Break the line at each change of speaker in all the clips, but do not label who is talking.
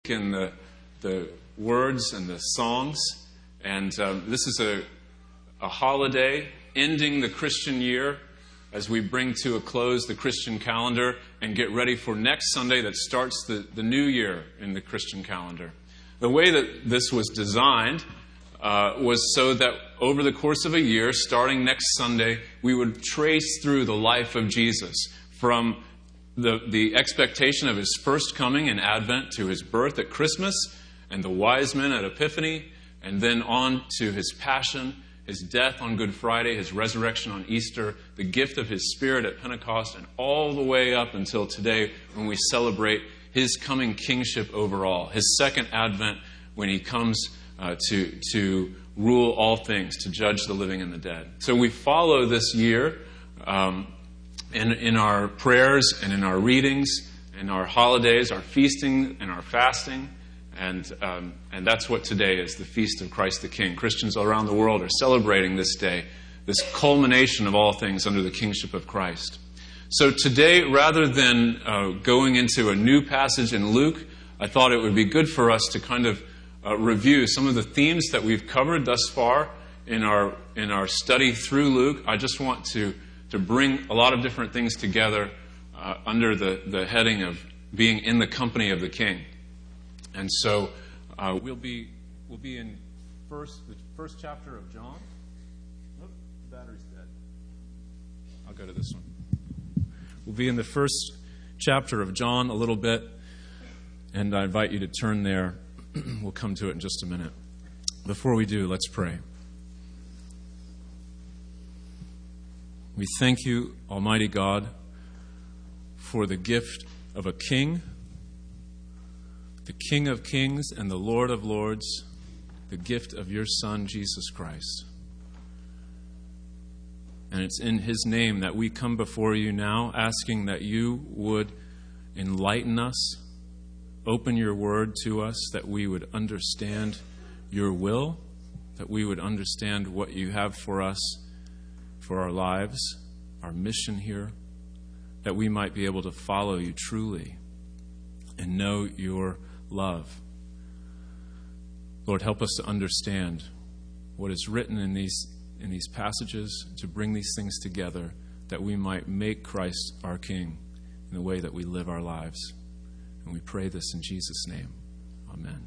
in the words and the songs. And this is a holiday ending the Christian year as we bring to a close the Christian calendar and get ready for next Sunday that starts the new year in the Christian calendar. The way that this was designed was so that over the course of a year, starting next Sunday, we would trace through the life of Jesus from the expectation of his first coming in Advent to his birth at Christmas and the wise men at Epiphany, and then on to his passion, his death on Good Friday, his resurrection on Easter, the gift of his Spirit at Pentecost, and all the way up until today when we celebrate his coming kingship over all, his second Advent when he comes to rule all things, to judge the living and the dead. So we follow this year in our prayers and in our readings, in our holidays, our feasting and our fasting. And that's what today is, the Feast of Christ the King. Christians around the world are celebrating this day, this culmination of all things under the kingship of Christ. So today, rather than going into a new passage in Luke, I thought it would be good for us to kind of review some of the themes that we've covered thus far in our study through Luke. I just want to bring a lot of different things together under the heading of being in the company of the King. And so we'll be in the first chapter of John. Oh, the battery's dead. I'll go to this one. We'll be in the first chapter of John a little bit, and I invite you to turn there. We'll come to it in just a minute. Before we do, let's pray. We thank you, Almighty God, for the gift of a King, the King of Kings and the Lord of Lords, the gift of your Son, Jesus Christ. And it's in his name that we come before you now, asking that you would enlighten us, open your word to us, that we would understand your will, that we would understand what you have for us, for our lives, our mission here, that we might be able to follow you truly and know your love. Lord, help us to understand what is written in these passages, to bring these things together, that we might make Christ our King in the way that we live our lives. And we pray this in Jesus' name. Amen.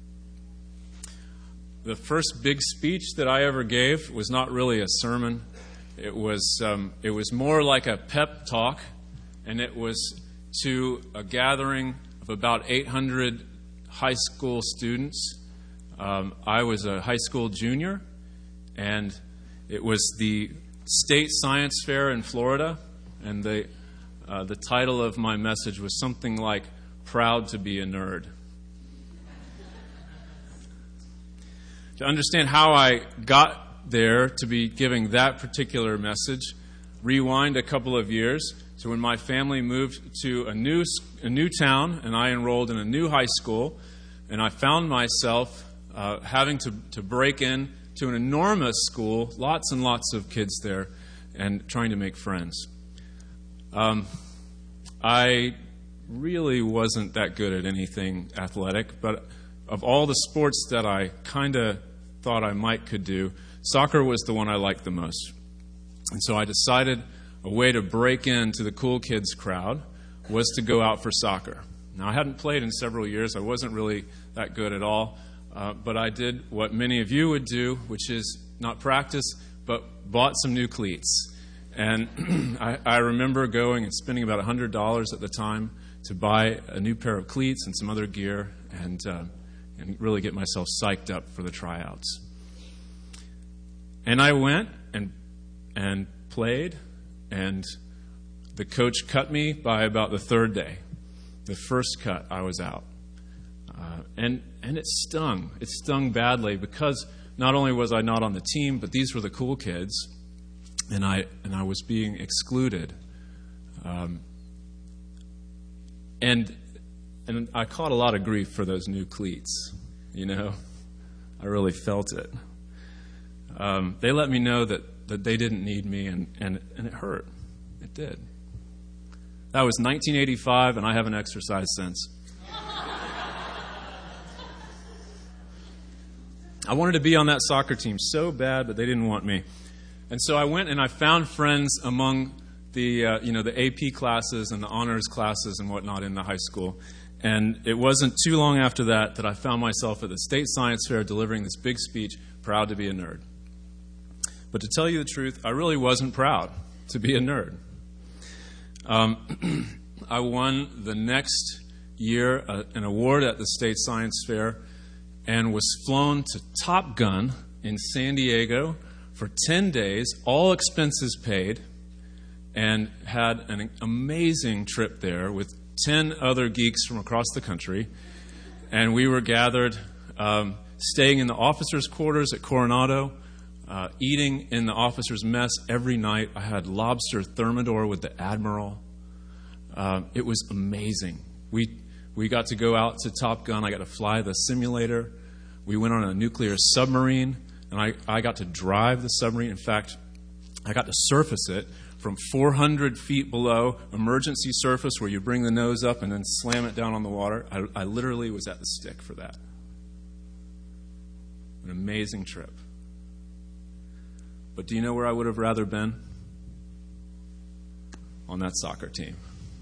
The first big speech that I ever gave was not really a sermon. It was more like a pep talk, and it was to a gathering of about 800 high school students. I was a high school junior, and it was the State Science Fair in Florida, and the title of my message was something like, "Proud to be a Nerd." To understand how I got there to be giving that particular message, rewind a couple of years to when my family moved to a new town, and I enrolled in a new high school, and I found myself having to break in to an enormous school, lots and lots of kids there, and trying to make friends. I really wasn't that good at anything athletic, but of all the sports that I kind of thought I could do, soccer was the one I liked the most. And so I decided a way to break into the cool kids crowd was to go out for soccer. Now, I hadn't played in several years. I wasn't really that good at all. But I did what many of you would do, which is not practice, but bought some new cleats. And I remember going and spending about $100 at the time to buy a new pair of cleats and some other gear and really get myself psyched up for the tryouts. And I went and played, and the coach cut me by about the third day. The first cut, I was out. And it stung. It stung badly because not only was I not on the team, but these were the cool kids, and I was being excluded. And I caught a lot of grief for those new cleats. You know, I really felt it. They let me know that they didn't need me, and it hurt. It did. That was 1985, and I haven't exercised since. I wanted to be on that soccer team so bad, but they didn't want me. And so I went and I found friends among the AP classes and the honors classes and whatnot in the high school. And it wasn't too long after that I found myself at the state science fair delivering this big speech, proud to be a nerd. But to tell you the truth, I really wasn't proud to be a nerd. I won the next year an award at the state science fair and was flown to Top Gun in San Diego for 10 days, all expenses paid, and had an amazing trip there with 10 other geeks from across the country. And we were gathered, staying in the officers' quarters at Coronado, eating in the officers' mess every night. I had lobster thermidor with the Admiral. It was amazing. We got to go out to Top Gun. I got to fly the simulator. We went on a nuclear submarine, and I got to drive the submarine. In fact, I got to surface it from 400 feet below, emergency surface where you bring the nose up and then slam it down on the water. I literally was at the stick for that. An amazing trip. But do you know where I would have rather been? On that soccer team.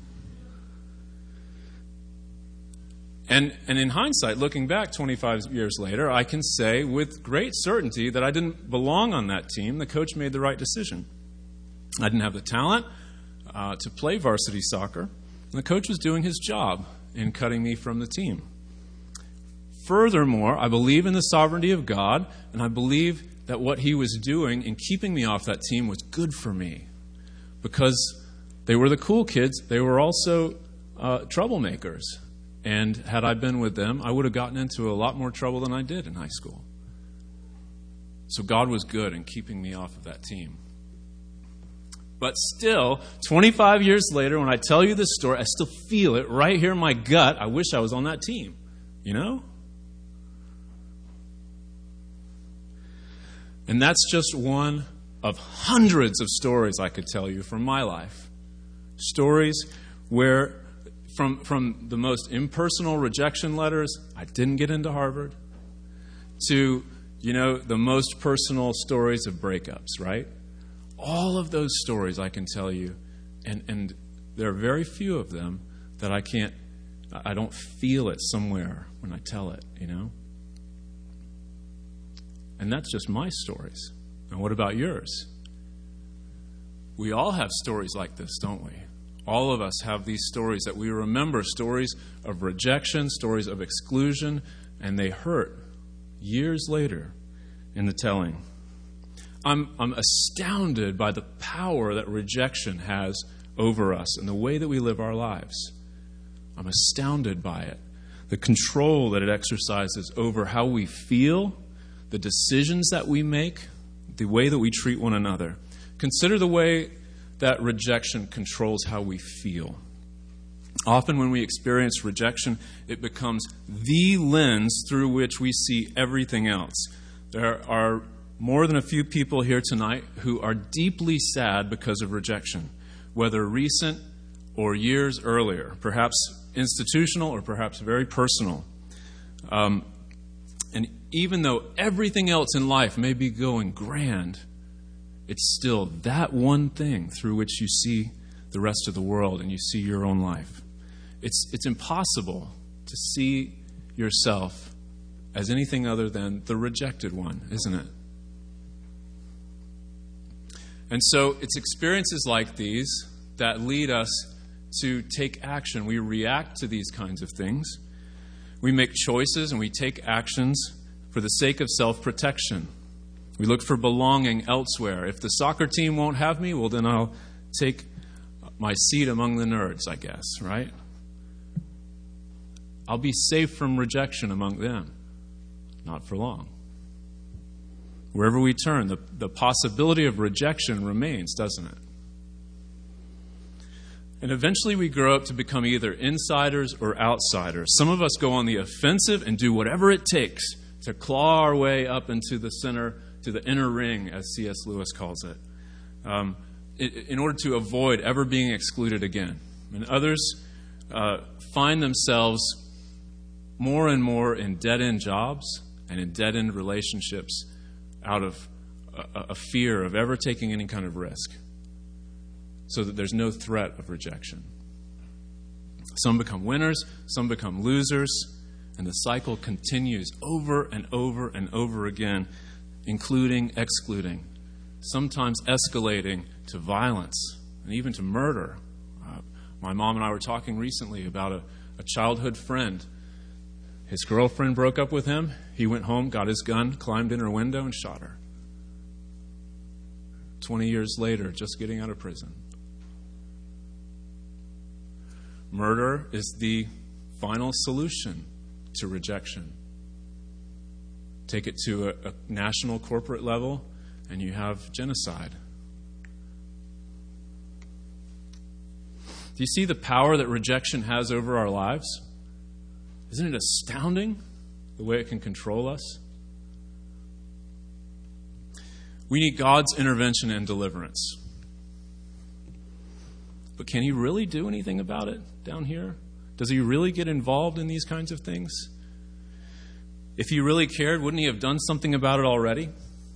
And in hindsight, looking back 25 years later, I can say with great certainty that I didn't belong on that team. The coach made the right decision. I didn't have the talent to play varsity soccer, and the coach was doing his job in cutting me from the team. Furthermore, I believe in the sovereignty of God, and I believe that what he was doing in keeping me off that team was good for me, because they were the cool kids. They were also troublemakers. And had I been with them, I would have gotten into a lot more trouble than I did in high school. So God was good in keeping me off of that team. But still, 25 years later, when I tell you this story, I still feel it right here in my gut. I wish I was on that team, you know? And that's just one of hundreds of stories I could tell you from my life. Stories where from the most impersonal rejection letters, I didn't get into Harvard, to, the most personal stories of breakups, right? All of those stories I can tell you, and there are very few of them that I don't feel it somewhere when I tell it, And that's just my stories. And what about yours? We all have stories like this, don't we? All of us have these stories that we remember, stories of rejection, stories of exclusion, and they hurt years later in the telling. I'm astounded by the power that rejection has over us and the way that we live our lives. I'm astounded by it. The control that it exercises over how we feel, the decisions that we make, the way that we treat one another. Consider the way that rejection controls how we feel. Often when we experience rejection, it becomes the lens through which we see everything else. There are more than a few people here tonight who are deeply sad because of rejection, whether recent or years earlier, perhaps institutional or perhaps very personal. And even though everything else in life may be going grand, it's still that one thing through which you see the rest of the world and you see your own life. It's impossible to see yourself as anything other than the rejected one, isn't it? And so it's experiences like these that lead us to take action. We react to these kinds of things. We make choices and we take actions for the sake of self-protection. We look for belonging elsewhere. If the soccer team won't have me, well, then I'll take my seat among the nerds, I guess, right? I'll be safe from rejection among them. Not for long. Wherever we turn, the possibility of rejection remains, doesn't it? And eventually we grow up to become either insiders or outsiders. Some of us go on the offensive and do whatever it takes to claw our way up into the center, to the inner ring, as C.S. Lewis calls it, in order to avoid ever being excluded again. And others find themselves more and more in dead-end jobs and in dead-end relationships out of a fear of ever taking any kind of risk, so that there's no threat of rejection. Some become winners, some become losers, and the cycle continues over and over and over again, including excluding, sometimes escalating to violence and even to murder. My mom and I were talking recently about a childhood friend. His girlfriend broke up with him. He went home, got his gun, climbed in her window, and shot her. 20 years later, just getting out of prison. Murder is the final solution to rejection. Take it to a national corporate level, and you have genocide. Do you see the power that rejection has over our lives? Isn't it astounding the way it can control us? We need God's intervention and deliverance. But can He really do anything about it down here? Does He really get involved in these kinds of things? If He really cared, wouldn't He have done something about it already?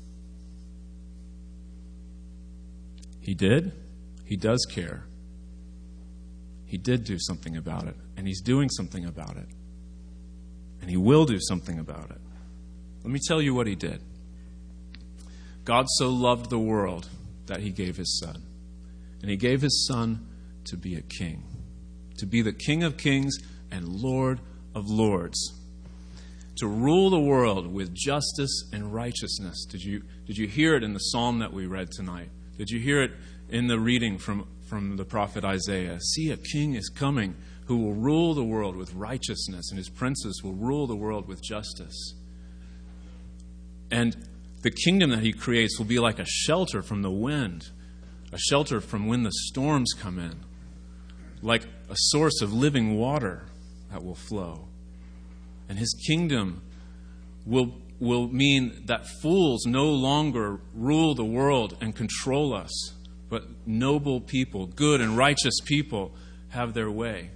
He did. He does care. He did do something about it, and He's doing something about it. And He will do something about it. Let me tell you what He did. God so loved the world that He gave His Son. And He gave His Son to be a king, to be the King of kings and Lord of lords, to rule the world with justice and righteousness. Did you hear it in the psalm that we read tonight? Did you hear it in the reading from the prophet Isaiah? See, a king is coming who will rule the world with righteousness, and his princes will rule the world with justice. And the kingdom that He creates will be like a shelter from the wind, a shelter from when the storms come in, like a source of living water that will flow. And His kingdom will mean that fools no longer rule the world and control us, but noble people, good and righteous people, have their way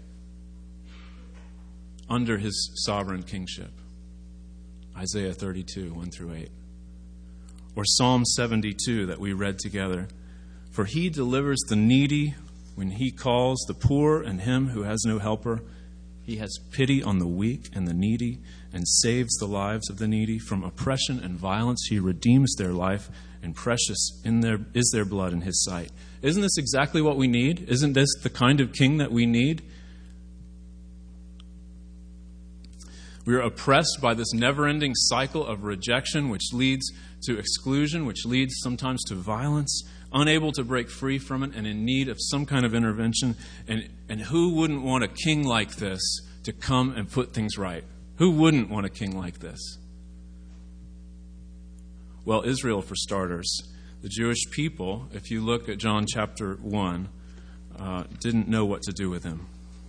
under His sovereign kingship. Isaiah 32, 1 through 8. Or Psalm 72 that we read together. For He delivers the needy when He calls the poor and him who has no helper. He has pity on the weak and the needy and saves the lives of the needy. From oppression and violence He redeems their life, and precious is their blood in His sight. Isn't this exactly what we need? Isn't this the kind of king that we need? We are oppressed by this never-ending cycle of rejection, which leads to exclusion, which leads sometimes to violence, unable to break free from it and in need of some kind of intervention. And who wouldn't want a king like this to come and put things right? Who wouldn't want a king like this? Well, Israel, for starters. The Jewish people, if you look at John chapter 1, didn't know what to do with Him.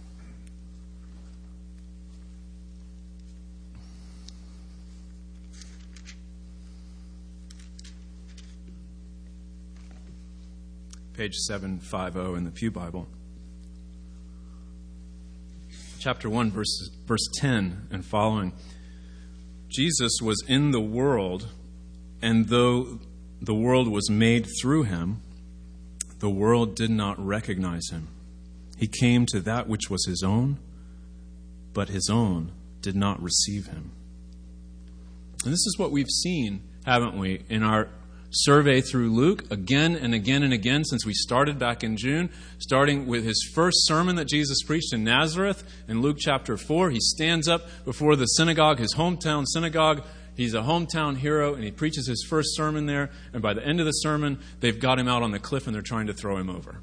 Page 750 in the Pew Bible. Chapter 1, verse 10 and following. Jesus was in the world, and though the world was made through Him, the world did not recognize Him. He came to that which was His own, but His own did not receive Him. And this is what we've seen, haven't we, in our survey through Luke again and again and again since we started back in June, starting with His first sermon that Jesus preached in Nazareth in Luke chapter 4. He stands up before the synagogue, His hometown synagogue. He's a hometown hero, and He preaches His first sermon there. And by the end of the sermon, they've got Him out on the cliff and they're trying to throw Him over.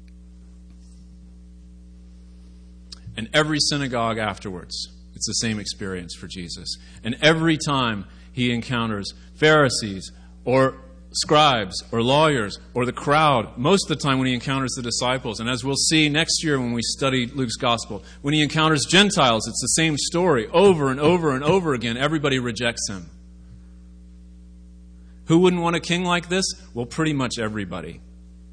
And every synagogue afterwards, it's the same experience for Jesus. And every time He encounters Pharisees or scribes or lawyers or the crowd, most of the time when He encounters the disciples, and as we'll see next year when we study Luke's gospel, when He encounters Gentiles, it's the same story over and over and over again. Everybody rejects Him. Who wouldn't want a king like this? Well, pretty much everybody.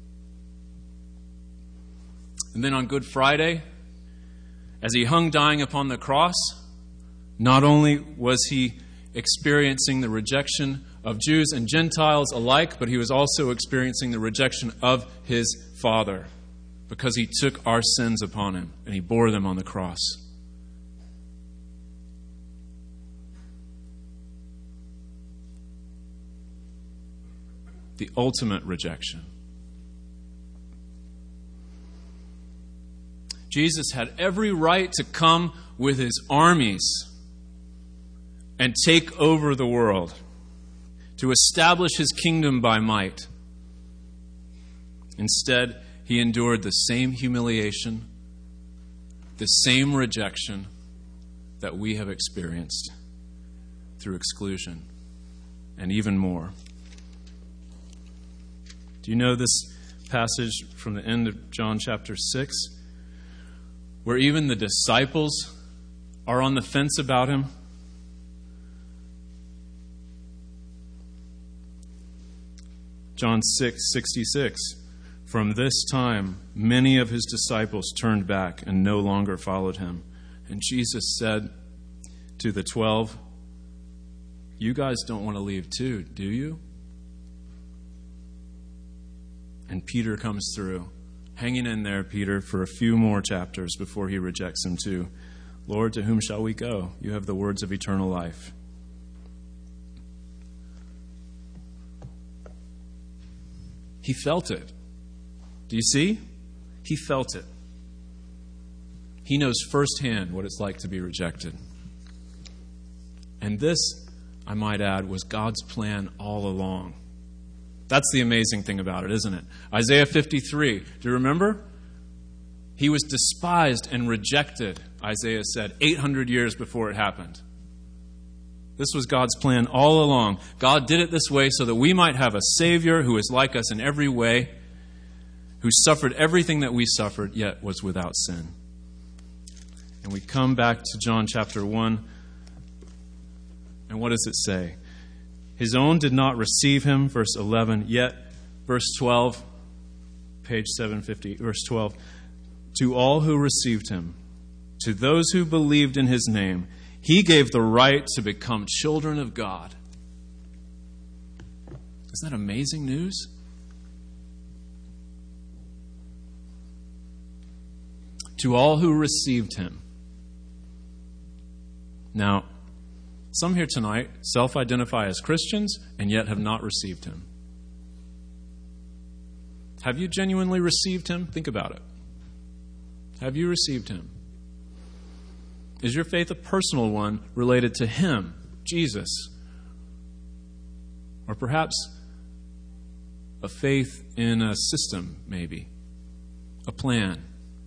And then on Good Friday, as He hung dying upon the cross, not only was He experiencing the rejection of Jews and Gentiles alike, but he was also experiencing the rejection of his Father because he took our sins upon him and he bore them on the cross. The ultimate rejection. Jesus had every right to come with his armies and take over the world, to establish his kingdom by might. Instead, he endured the same humiliation, the same rejection that we have experienced through exclusion, and even more. Do you know this passage from the end of John chapter 6, where even the disciples are on the fence about him? John 6:66. From this time, many of his disciples turned back and no longer followed him. And Jesus said to the 12, "You guys don't want to leave too, do you?" And Peter comes through. Hanging in there, Peter, for a few more chapters before he rejects him too. "Lord, to whom shall we go? You have the words of eternal life." He felt it. Do you see? He felt it. He knows firsthand what it's like to be rejected. And this, I might add, was God's plan all along. That's the amazing thing about it, isn't it? Isaiah 53, do you remember? He was despised and rejected, Isaiah said, 800 years before it happened. This was God's plan all along. God did it this way so that we might have a Savior who is like us in every way, who suffered everything that we suffered, yet was without sin. And we come back to John chapter 1, and what does it say? His own did not receive him, verse 11, yet, verse 12, page 750, verse 12, to all who received him, to those who believed in his name, he gave the right to become children of God. Isn't that amazing news? To all who received him. Now, some here tonight self-identify as Christians and yet have not received him. Have you genuinely received him? Think about it. Have you received him? Is your faith a personal one related to him, Jesus? Or perhaps a faith in a system, maybe? A plan?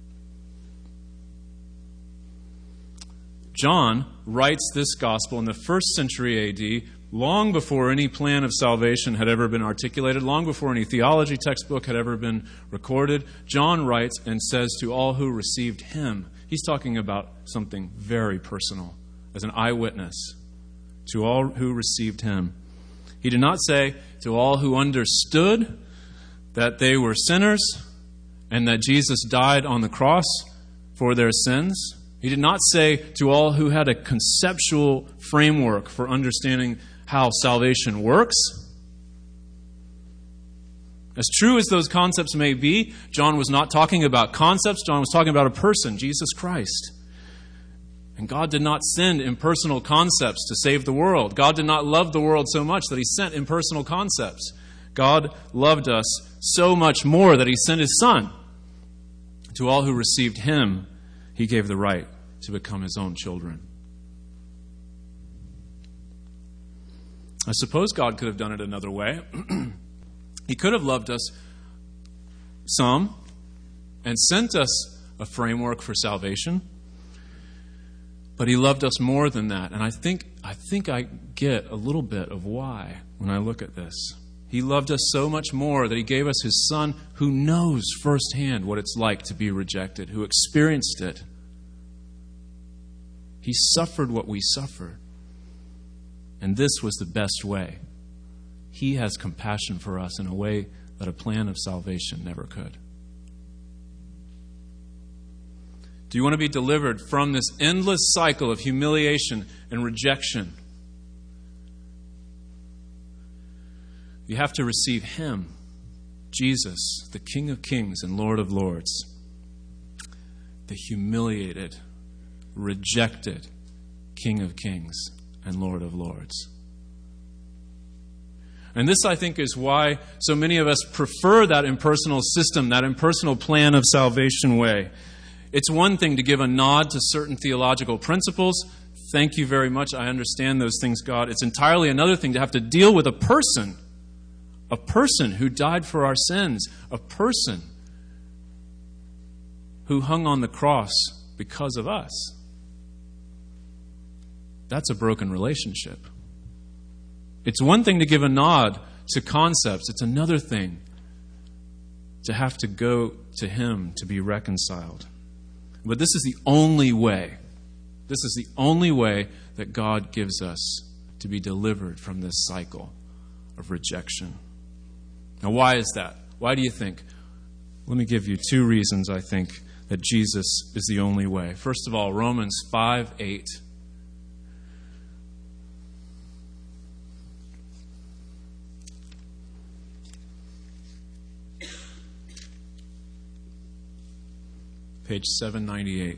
John writes this gospel in the 1st century AD, long before any plan of salvation had ever been articulated, long before any theology textbook had ever been recorded. John writes and says to all who received him, he's talking about something very personal, as an eyewitness, to all who received him. He did not say to all who understood that they were sinners and that Jesus died on the cross for their sins. He did not say to all who had a conceptual framework for understanding how salvation works. As true as those concepts may be, John was not talking about concepts. John was talking about a person, Jesus Christ. And God did not send impersonal concepts to save the world. God did not love the world so much that he sent impersonal concepts. God loved us so much more that he sent his Son. To all who received him, he gave the right to become his own children. I suppose God could have done it another way. He could have loved us some and sent us a framework for salvation. But he loved us more than that. And I think I get a little bit of why when I look at this. He loved us so much more that he gave us his Son who knows firsthand what it's like to be rejected, who experienced it. He suffered what we suffered. And this was the best way. He has compassion for us in a way that a plan of salvation never could. Do you want to be delivered from this endless cycle of humiliation and rejection? You have to receive him, Jesus, the King of Kings and Lord of Lords, the humiliated, rejected King of Kings and Lord of Lords. And this, I think, is why so many of us prefer that impersonal system, that impersonal plan of salvation way. It's one thing to give a nod to certain theological principles. Thank you very much. I understand those things, God. It's entirely another thing to have to deal with a person who died for our sins, a person who hung on the cross because of us. That's a broken relationship. It's one thing to give a nod to concepts. It's another thing to have to go to him to be reconciled. But this is the only way. This is the only way that God gives us to be delivered from this cycle of rejection. Now, why is that? Why do you think? Let me give you two reasons, I think, that Jesus is the only way. First of all, Romans 5:8. Page 798.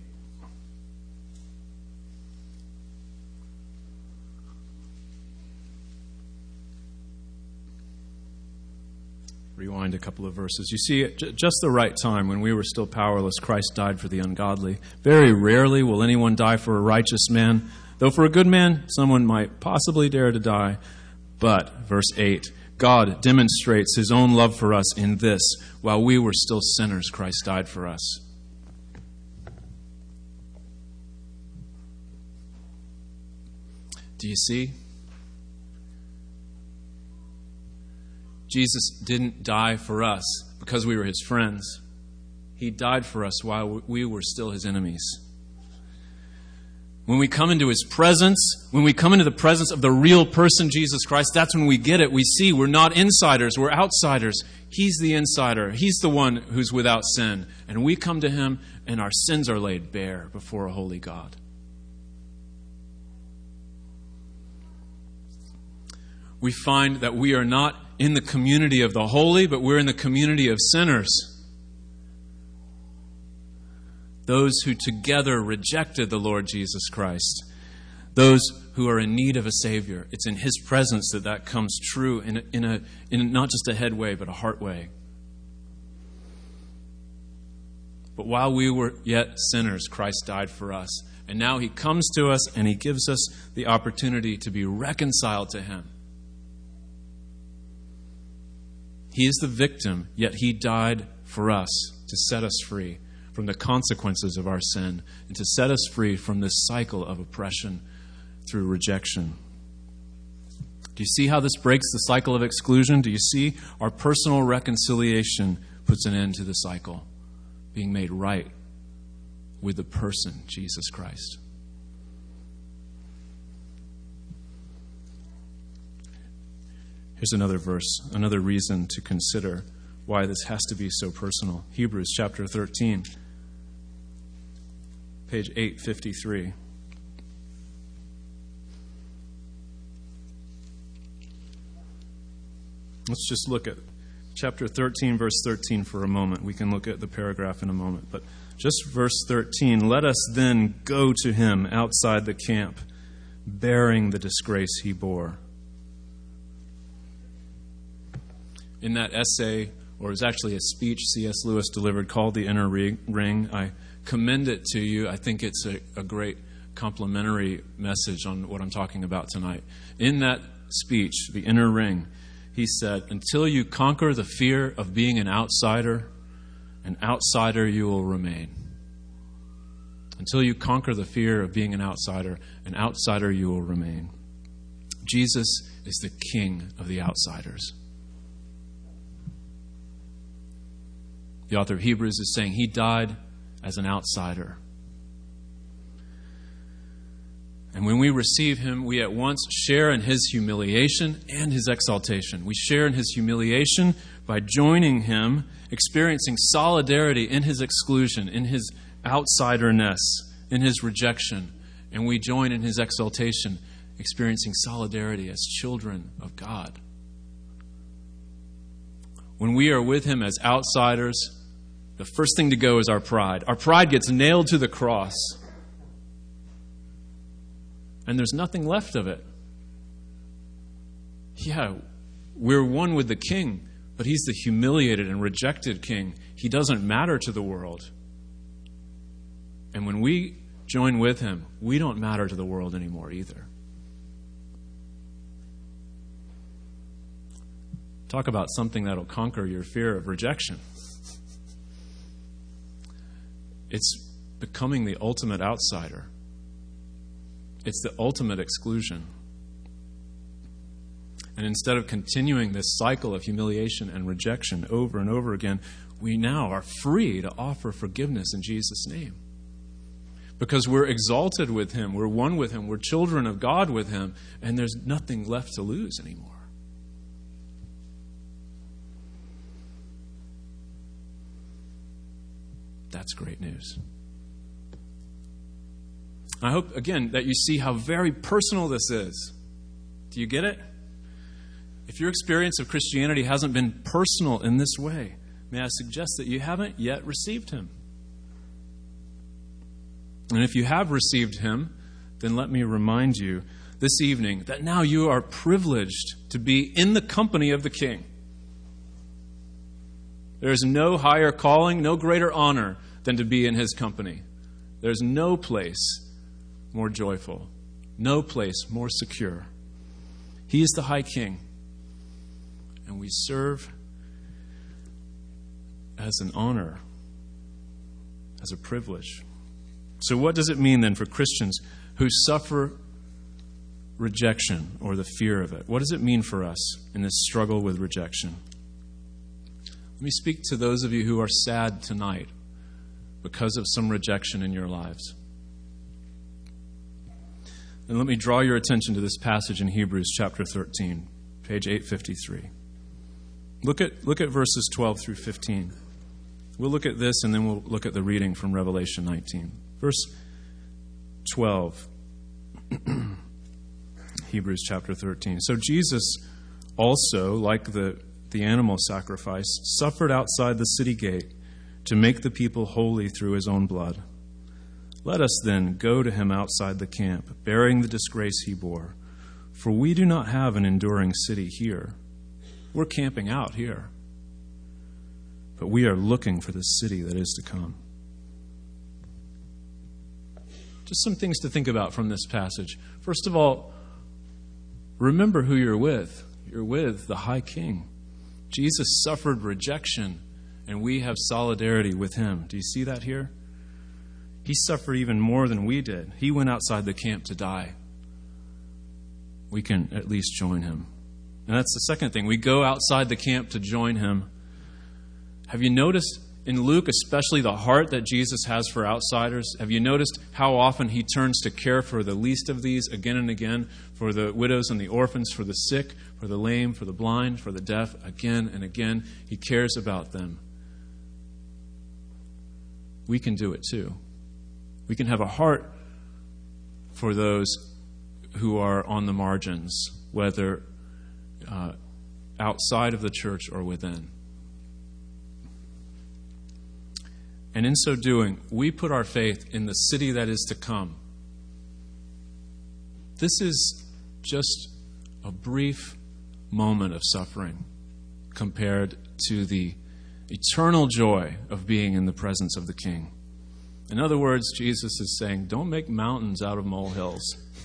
Rewind a couple of verses. You see, at just the right time, when we were still powerless, Christ died for the ungodly. Very rarely will anyone die for a righteous man, though for a good man, someone might possibly dare to die. But, verse 8, God demonstrates his own love for us in this: while we were still sinners, Christ died for us. Do you see? Jesus didn't die for us because we were his friends. He died for us while we were still his enemies. When we come into his presence, when we come into the presence of the real person, Jesus Christ, that's when we get it. We see we're not insiders, we're outsiders. He's the insider. He's the one who's without sin. And we come to him and our sins are laid bare before a holy God. We find that we are not in the community of the holy, but we're in the community of sinners. Those who together rejected the Lord Jesus Christ. Those who are in need of a Savior. It's in his presence that comes true in not just a head way, but a heart way. But while we were yet sinners, Christ died for us. And now he comes to us and he gives us the opportunity to be reconciled to him. He is the victim, yet he died for us to set us free from the consequences of our sin and to set us free from this cycle of oppression through rejection. Do you see how this breaks the cycle of exclusion? Do you see our personal reconciliation puts an end to the cycle, being made right with the person, Jesus Christ? Here's another verse, another reason to consider why this has to be so personal. Hebrews chapter 13, page 853. Let's just look at chapter 13, verse 13 for a moment. We can look at the paragraph in a moment. But just verse 13, let us then go to him outside the camp, bearing the disgrace he bore. In that essay, or it was actually a speech C.S. Lewis delivered called The Inner Ring, I commend it to you. I think it's a great complimentary message on what I'm talking about tonight. In that speech, The Inner Ring, he said, until you conquer the fear of being an outsider you will remain. Until you conquer the fear of being an outsider you will remain. Jesus is the king of the outsiders. The author of Hebrews is saying he died as an outsider. And when we receive him, we at once share in his humiliation and his exaltation. We share in his humiliation by joining him, experiencing solidarity in his exclusion, in his outsiderness, in his rejection. And we join in his exaltation, experiencing solidarity as children of God.
when we are with him as outsiders, the first thing to go is our pride. Our pride gets nailed to the cross. And there's nothing left of it. Yeah, we're one with the King, but he's the humiliated and rejected King. He doesn't matter to the world. And when we join with him, we don't matter to the world anymore either. Talk about something that'll conquer your fear of rejection. It's becoming the ultimate outsider. It's the ultimate exclusion. And instead of continuing this cycle of humiliation and rejection over and over again, we now are free to offer forgiveness in Jesus' name. Because we're exalted with him, we're one with him, we're children of God with him, and there's nothing left to lose anymore. That's great news. I hope, again, that you see how very personal this is. Do you get it? If your experience of Christianity hasn't been personal in this way, may I suggest that you haven't yet received him. And if you have received him, then let me remind you this evening that now you are privileged to be in the company of the King. There is no higher calling, no greater honor than to be in his company. There's no place more joyful, no place more secure. He is the high King, and we serve as an honor, as a privilege. So what does it mean then for Christians who suffer rejection or the fear of it? What does it mean for us in this struggle with rejection? Let me speak to those of you who are sad tonight because of some rejection in your lives. And let me draw your attention to this passage in Hebrews chapter 13, page 853. Look at verses 12 through 15. We'll look at this and then we'll look at the reading from Revelation 19. Verse 12, Hebrews chapter 13. So Jesus also, like the animal sacrifice, suffered outside the city gate to make the people holy through his own blood. Let us then go to him outside the camp, bearing the disgrace he bore. For we do not have an enduring city here. We're camping out here. But we are looking for the city that is to come. Just some things to think about from this passage. First of all, remember who you're with. You're with the High King. Jesus suffered rejection, and we have solidarity with him. Do you see that here? He suffered even more than we did. He went outside the camp to die. We can at least join him. And that's the second thing. We go outside the camp to join him. Have you noticed in Luke, especially the heart that Jesus has for outsiders? Have you noticed how often he turns to care for the least of these again and again, for the widows and the orphans, for the sick, for the lame, for the blind, for the deaf, again and again? He cares about them. We can do it too. We can have a heart for those who are on the margins, whether outside of the church or within. And in so doing, we put our faith in the city that is to come. This is just a brief moment of suffering compared to the eternal joy of being in the presence of the King. In other words, Jesus is saying, don't make mountains out of molehills.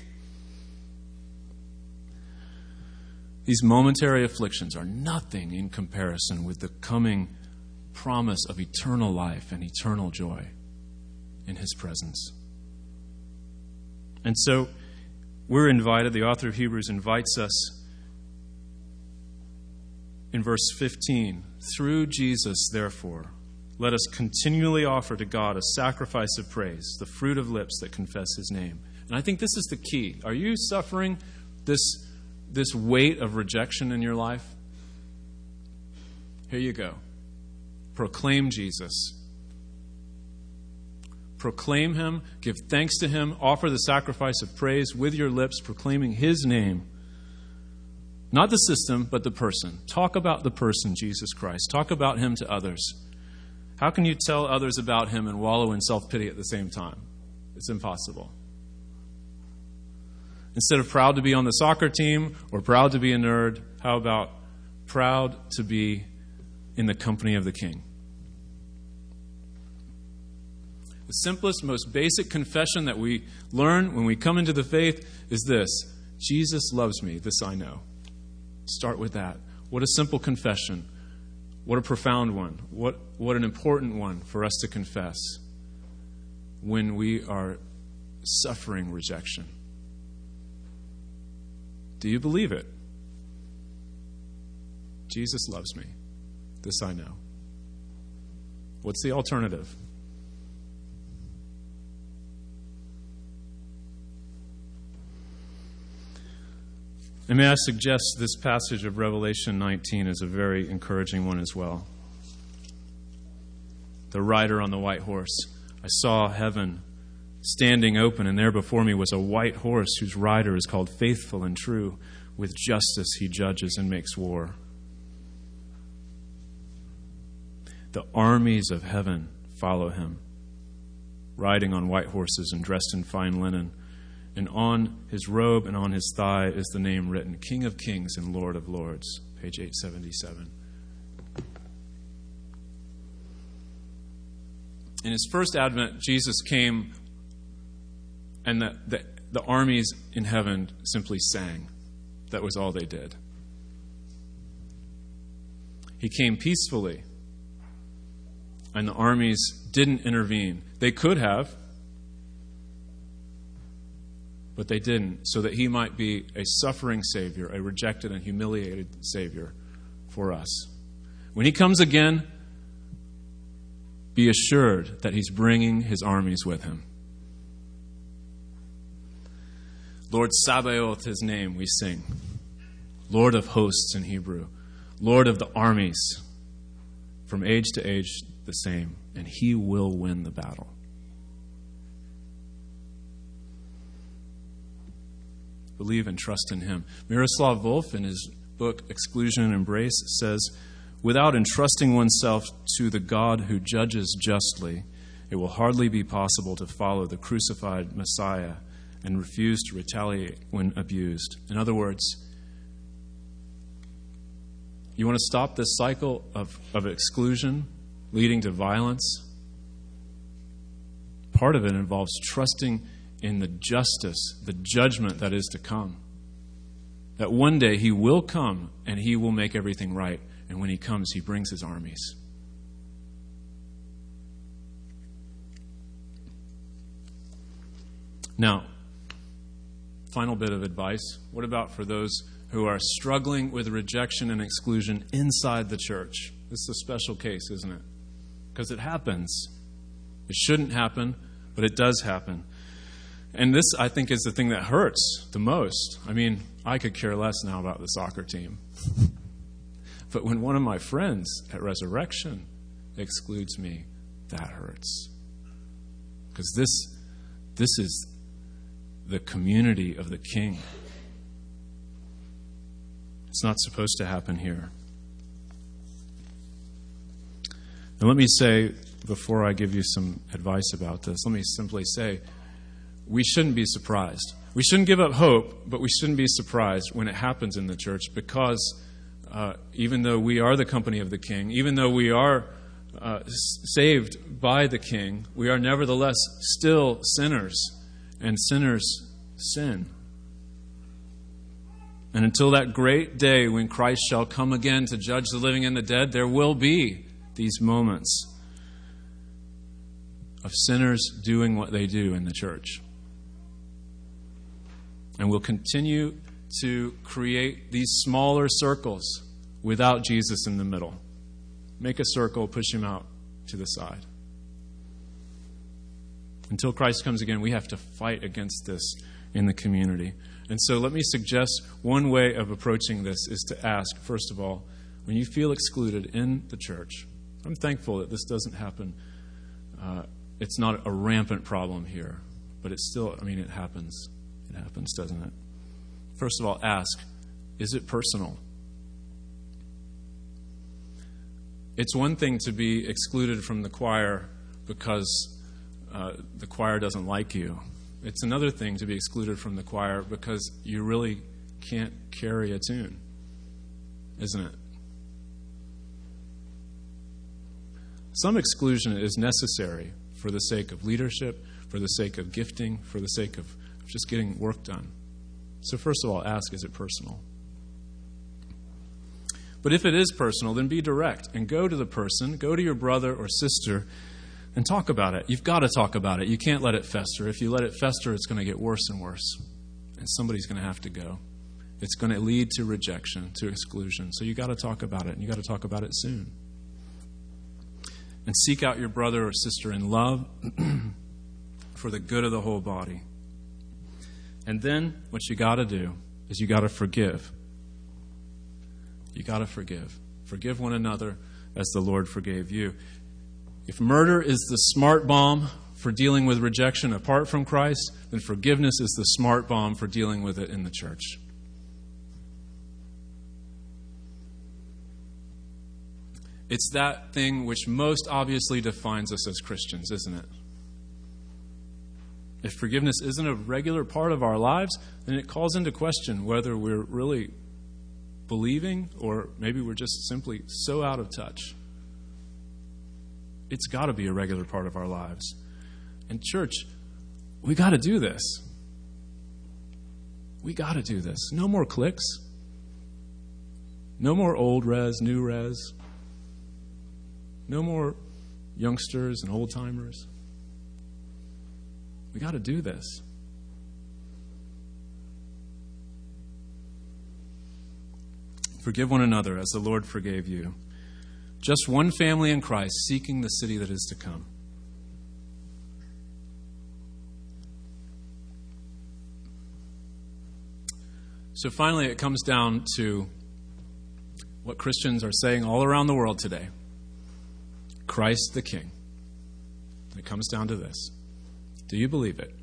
These momentary afflictions are nothing in comparison with the coming promise of eternal life and eternal joy in his presence. And so we're invited, the author of Hebrews invites us in verse 15, through Jesus, therefore, let us continually offer to God a sacrifice of praise, the fruit of lips that confess his name. And I think this is the key. Are you suffering this weight of rejection in your life? Here you go. Proclaim Jesus. Proclaim him, give thanks to him, offer the sacrifice of praise with your lips, proclaiming his name. Not the system, but the person. Talk about the person, Jesus Christ. Talk about him to others. How can you tell others about him and wallow in self-pity at the same time? It's impossible. Instead of proud to be on the soccer team or proud to be a nerd, how about proud to be in the company of the King? The simplest, most basic confession that we learn when we come into the faith is this: Jesus loves me, this I know. Start with that. What a simple confession. What a profound one. What an important one for us to confess when we are suffering rejection. Do you believe it? Jesus loves me. This I know. What's the alternative? And may I suggest this passage of Revelation 19 is a very encouraging one as well. The rider on the white horse. I saw heaven standing open, and there before me was a white horse whose rider is called Faithful and True. With justice he judges and makes war. The armies of heaven follow him, riding on white horses and dressed in fine linen. And on his robe and on his thigh is the name written, King of Kings and Lord of Lords. Page 877. In his first advent, Jesus came, and the armies in heaven simply sang. That was all they did. He came peacefully, and the armies didn't intervene. They could have, but they didn't, so that he might be a suffering Savior, a rejected and humiliated Savior for us. When he comes again, be assured that he's bringing his armies with him. Lord Sabaoth, his name, we sing. Lord of hosts in Hebrew. Lord of the armies. From age to age the same. And he will win the battle. Believe and trust in him. Miroslav Volf, in his book Exclusion and Embrace, says, without entrusting oneself to the God who judges justly, it will hardly be possible to follow the crucified Messiah and refuse to retaliate when abused. In other words, you want to stop this cycle of exclusion leading to violence? Part of it involves trusting in the justice, the judgment that is to come. That one day he will come and he will make everything right. And when he comes, he brings his armies. Now, final bit of advice. What about for those who are struggling with rejection and exclusion inside the church? This is a special case, isn't it? Because it happens. It shouldn't happen, but it does happen. And this, I think, is the thing that hurts the most. I mean, I could care less now about the soccer team. But when one of my friends at Resurrection excludes me, that hurts. Because this is the community of the King. It's not supposed to happen here. And let me say, before I give you some advice about this, let me simply say, we shouldn't be surprised. We shouldn't give up hope, but we shouldn't be surprised when it happens in the church, because even though we are the company of the King, even though we are saved by the King, we are nevertheless still sinners, and sinners sin. And until that great day when Christ shall come again to judge the living and the dead, there will be these moments of sinners doing what they do in the church. And we'll continue to create these smaller circles without Jesus in the middle. Make a circle, push him out to the side. Until Christ comes again, we have to fight against this in the community. And so let me suggest one way of approaching this is to ask, first of all, when you feel excluded in the church, I'm thankful that this doesn't happen. It's not a rampant problem here, but it's still, it happens. It happens, doesn't it? First of all, ask, Is it personal? It's one thing to be excluded from the choir because the choir doesn't like you. It's another thing to be excluded from the choir because you really can't carry a tune, isn't it? Some exclusion is necessary for the sake of leadership, for the sake of gifting, for the sake of just getting work done. So first of all, ask, is it personal? But if it is personal, then be direct and go to the person, go to your brother or sister and talk about it. You've got to talk about it. You can't let it fester. If you let it fester, it's going to get worse and worse. And somebody's going to have to go. It's going to lead to rejection, to exclusion. So you've got to talk about it, and you've got to talk about it soon. And seek out your brother or sister in love for the good of the whole body. And then what you got to do is you got to forgive. You got to forgive. Forgive one another as the Lord forgave you. If murder is the smart bomb for dealing with rejection apart from Christ, then forgiveness is the smart bomb for dealing with it in the church. It's that thing which most obviously defines us as Christians, isn't it? If forgiveness isn't a regular part of our lives, then it calls into question whether we're really believing or maybe we're just simply so out of touch. It's got to be a regular part of our lives. And church, we got to do this. We got to do this. No more cliques. No more old res, new res. No more youngsters and old timers. We got to do this. Forgive one another as the Lord forgave you. Just one family in Christ seeking the city that is to come. So finally, it comes down to what Christians are saying all around the world today. Christ the King. It comes down to this. Do you believe it?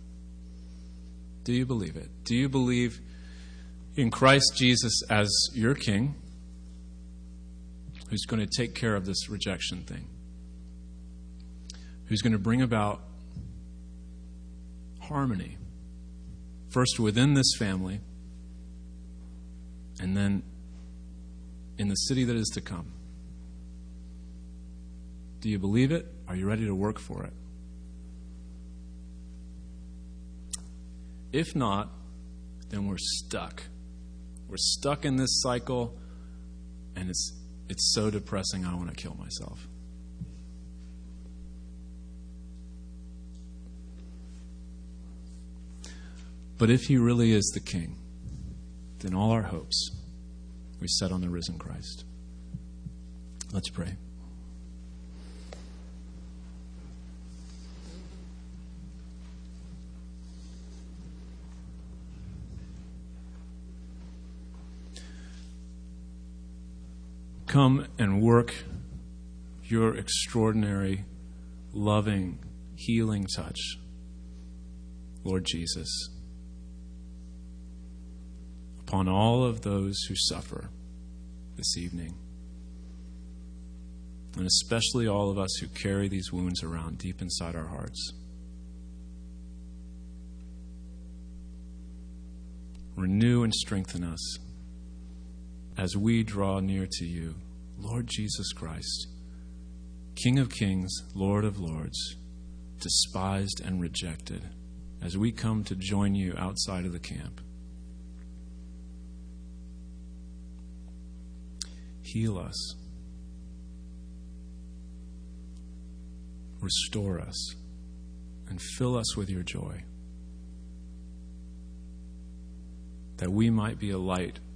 Do you believe it? Do you believe in Christ Jesus as your King, who's going to take care of this rejection thing, who's going to bring about harmony, first within this family, and then in the city that is to come? Do you believe it? Are you ready to work for it? If not, then we're stuck. We're stuck in this cycle, and it's so depressing I want to kill myself. But if he really is the King, then all our hopes we set on the risen Christ. Let's pray. Come and work your extraordinary, loving, healing touch, Lord Jesus, upon all of those who suffer this evening, and especially all of us who carry these wounds around deep inside our hearts. Renew and strengthen us as we draw near to you, Lord Jesus Christ, King of kings, Lord of lords, despised and rejected, as we come to join you outside of the camp. Heal us. Restore us and fill us with your joy, that we might be a light